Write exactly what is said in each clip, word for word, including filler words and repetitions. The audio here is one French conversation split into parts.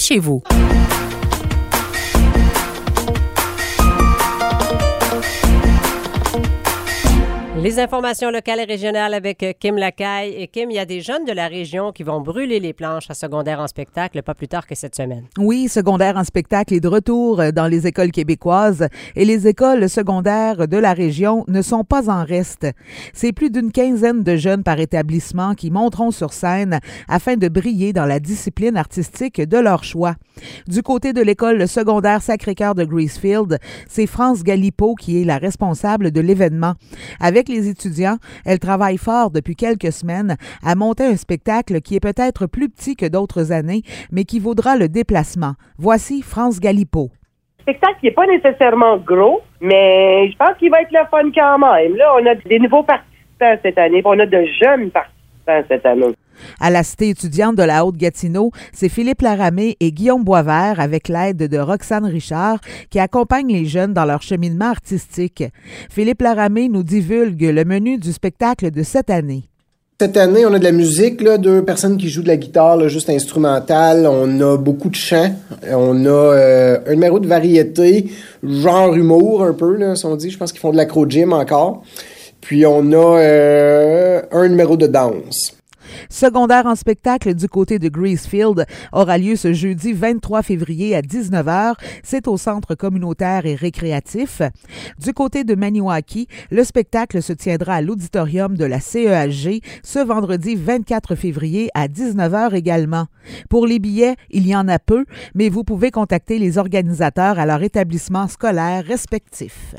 chez vous. Les informations locales et régionales avec Kim Lacaille. Et Kim, il y a des jeunes de la région qui vont brûler les planches à secondaire en spectacle pas plus tard que cette semaine. Oui, secondaire en spectacle est de retour dans les écoles québécoises et les écoles secondaires de la région ne sont pas en reste. C'est plus d'une quinzaine de jeunes par établissement qui monteront sur scène afin de briller dans la discipline artistique de leur choix. Du côté de l'école secondaire Sacré-Cœur de Gracefield, c'est France Galipeau qui est la responsable de l'événement. Avec les étudiants, elle travaille fort depuis quelques semaines à monter un spectacle qui est peut-être plus petit que d'autres années, mais qui vaudra le déplacement. Voici France Galipeau. Le spectacle n'est pas nécessairement gros, mais je pense qu'il va être le fun quand même. Là, on a des nouveaux participants cette année, on a de jeunes participants cette année. À la cité étudiante de la Haute-Gatineau, c'est Philippe Laramé et Guillaume Boisvert, avec l'aide de Roxane Richard, qui accompagnent les jeunes dans leur cheminement artistique. Philippe Laramé nous divulgue le menu du spectacle de cette année. Cette année, on a de la musique, là, deux personnes qui jouent de la guitare, là, juste instrumentale. On a beaucoup de chants. On a euh, un numéro de variété, genre humour un peu, là, si on dit. Je pense qu'ils font de l'acro-gym encore. Puis on a euh, un numéro de danse. Secondaire en spectacle du côté de Gracefield aura lieu ce jeudi vingt-trois février à dix-neuf heures. C'est au centre communautaire et récréatif. Du côté de Maniwaki, le spectacle se tiendra à l'auditorium de la C E H G ce vendredi vingt-quatre février à dix-neuf heures également. Pour les billets, il y en a peu, mais vous pouvez contacter les organisateurs à leur établissement scolaire respectif.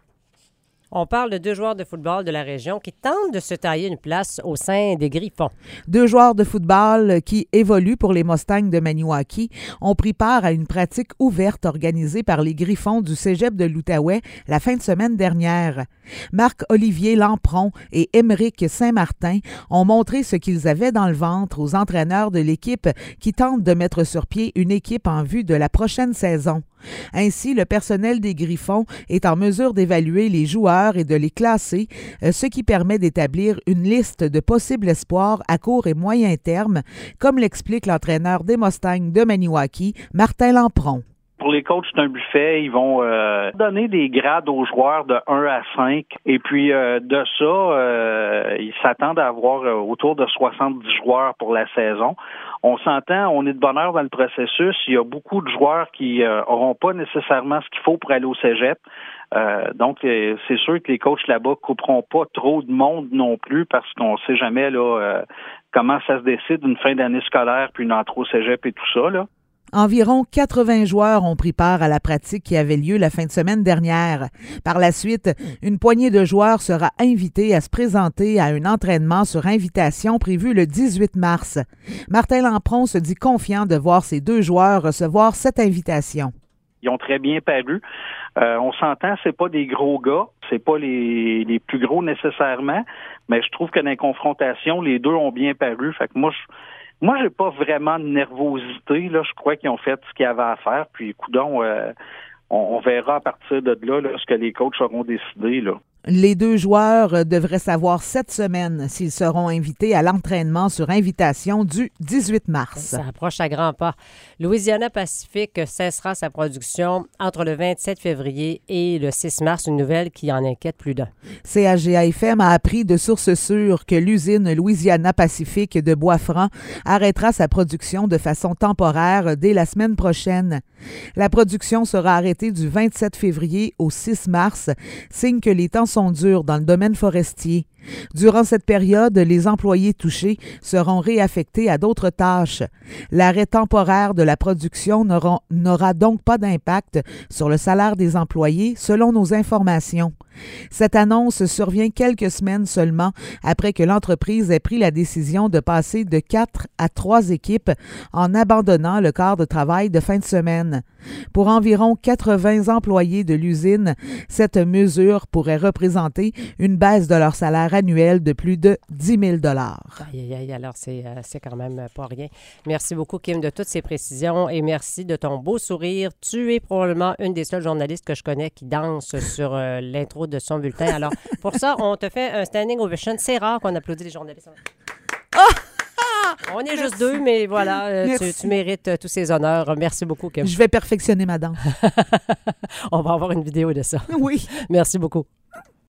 On parle de deux joueurs de football de la région qui tentent de se tailler une place au sein des Griffons. Deux joueurs de football qui évoluent pour les Mustangs de Maniwaki ont pris part à une pratique ouverte organisée par les Griffons du cégep de l'Outaouais la fin de semaine dernière. Marc-Olivier Lampron et Émeric Saint-Martin ont montré ce qu'ils avaient dans le ventre aux entraîneurs de l'équipe qui tentent de mettre sur pied une équipe en vue de la prochaine saison. Ainsi, le personnel des Griffons est en mesure d'évaluer les joueurs et de les classer, ce qui permet d'établir une liste de possibles espoirs à court et moyen terme, comme l'explique l'entraîneur des Mustangs de Maniwaki, Martin Lampron. Pour les coachs d'un buffet, ils vont euh, donner des grades aux joueurs de un à cinq. Et puis euh, de ça, euh, ils s'attendent à avoir euh, autour de soixante-dix joueurs pour la saison. On s'entend, on est de bonne heure dans le processus. Il y a beaucoup de joueurs qui euh, auront pas nécessairement ce qu'il faut pour aller au cégep. Euh, donc, euh, c'est sûr que les coachs là-bas couperont pas trop de monde non plus parce qu'on sait jamais là euh, comment ça se décide une fin d'année scolaire puis une entrée au cégep et tout ça, là. Environ quatre-vingts joueurs ont pris part à la pratique qui avait lieu la fin de semaine dernière. Par la suite, une poignée de joueurs sera invitée à se présenter à un entraînement sur invitation prévu le dix-huit mars. Martin Lampron se dit confiant de voir ces deux joueurs recevoir cette invitation. Ils ont très bien paru. Euh, on s'entend, c'est pas des gros gars, c'est pas les, les plus gros nécessairement, mais je trouve que dans les confrontations, les deux ont bien paru. Fait que moi, je Moi, j'ai pas vraiment de nervosité. Là, je crois qu'ils ont fait ce qu'ils avaient à faire. Puis, coudonc, euh, on, on verra à partir de là, là ce que les coachs auront décidé, là. Les deux joueurs devraient savoir cette semaine s'ils seront invités à l'entraînement sur invitation du dix-huit mars. Ça approche à grands pas. Louisiana Pacific cessera sa production entre le vingt-sept février et le six mars, une nouvelle qui en inquiète plus d'un. C H G A F M a appris de sources sûres que l'usine Louisiana Pacific de Bois-Franc arrêtera sa production de façon temporaire dès la semaine prochaine. La production sera arrêtée du vingt-sept février au six mars, signe que les temps sont durs dans le domaine forestier. Durant cette période, les employés touchés seront réaffectés à d'autres tâches. L'arrêt temporaire de la production n'aura, n'aura donc pas d'impact sur le salaire des employés, selon nos informations. Cette annonce survient quelques semaines seulement après que l'entreprise ait pris la décision de passer de quatre à trois équipes en abandonnant le quart de travail de fin de semaine. Pour environ quatre-vingts employés de l'usine, cette mesure pourrait représenter une baisse de leur salaire annuel de plus de dix mille dollars. Aïe, aïe, aïe, alors c'est, euh, c'est quand même pas rien. Merci beaucoup, Kim, de toutes ces précisions et merci de ton beau sourire. Tu es probablement une des seules journalistes que je connais qui danse sur euh, l'intro de son bulletin. Alors, pour ça, on te fait un standing ovation. C'est rare qu'on applaudit les journalistes. Oh! On est Merci. juste deux, mais voilà, euh, tu, Merci. tu mérites euh, tous ces honneurs. Merci beaucoup, Kim. Je vais perfectionner ma danse. On va avoir une vidéo de ça. Oui. Merci beaucoup.